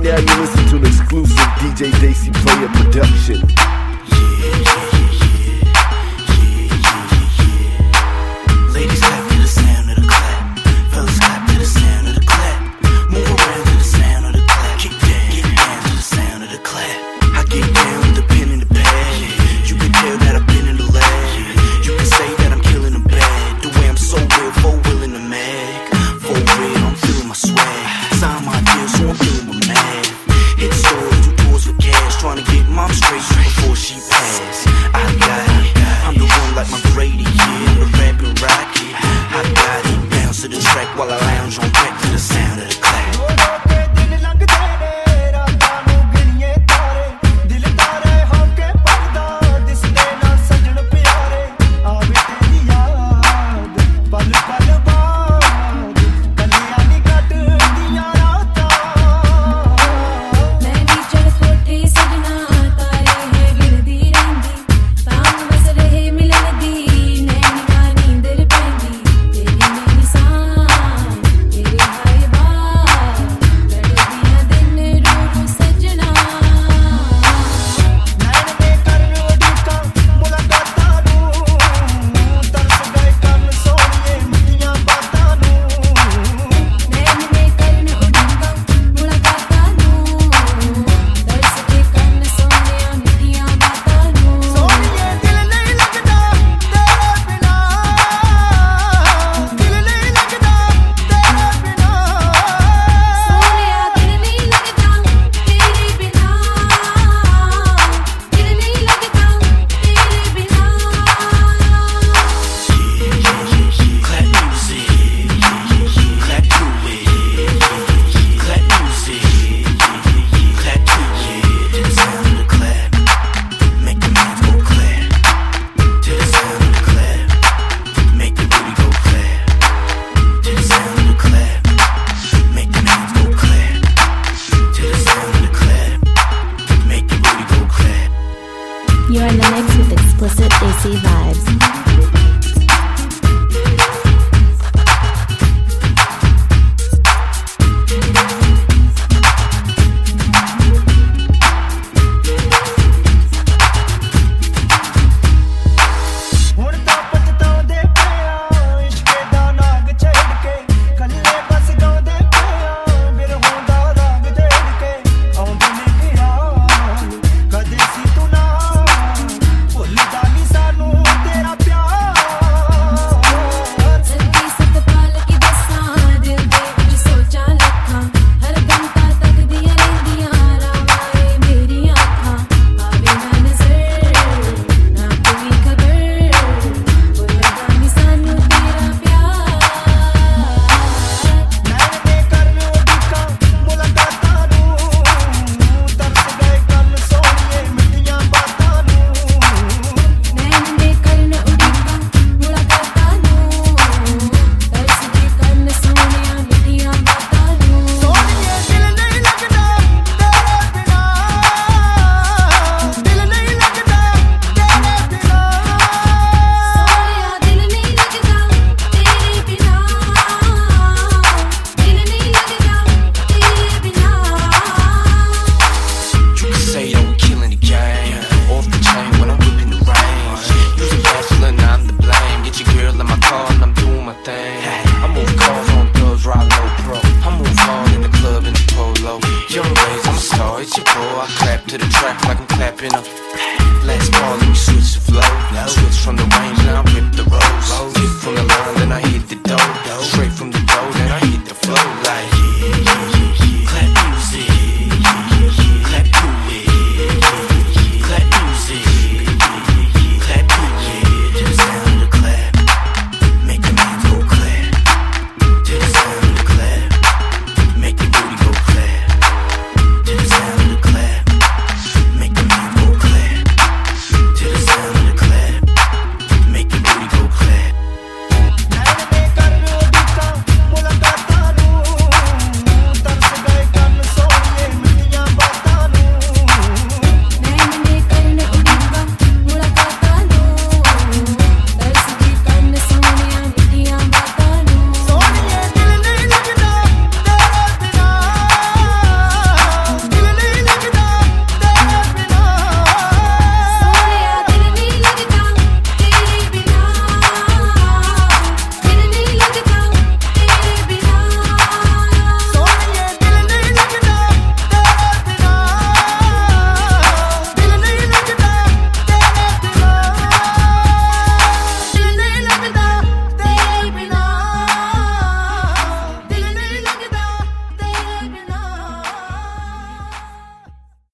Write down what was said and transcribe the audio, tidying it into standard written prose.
now you listen to an exclusive DJ Daisy Player production. Ladies clap to the sound of the clap. Fellas clap to the sound of the clap. Move around to the sound of the clap. Get down to the sound of the clap. I get down with the pen and the pad. You can tell that I've been in the lab. You can say that I'm killing the bad. The way I'm so real, 4-wheel in the mag. 4-wheel, I'm feeling my swag. Sign my deal, so I'm feeling my mag. Hit stores, do tours for cash. Trying to get mom straight before she pass. I got it. I'm the one like my Grady, yeah. I'm the rapping rocket. I got it. Bounce to the track while I lounge on back to the sound of the clap. You're in the mix with Explicit AC Vibes. Young ways, I'm a star, it's your bro. I clap to the track like I'm clapping up.